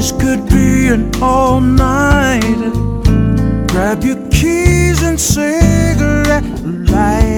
This could be an all-nighter. Grab your keys and cigarette lighter.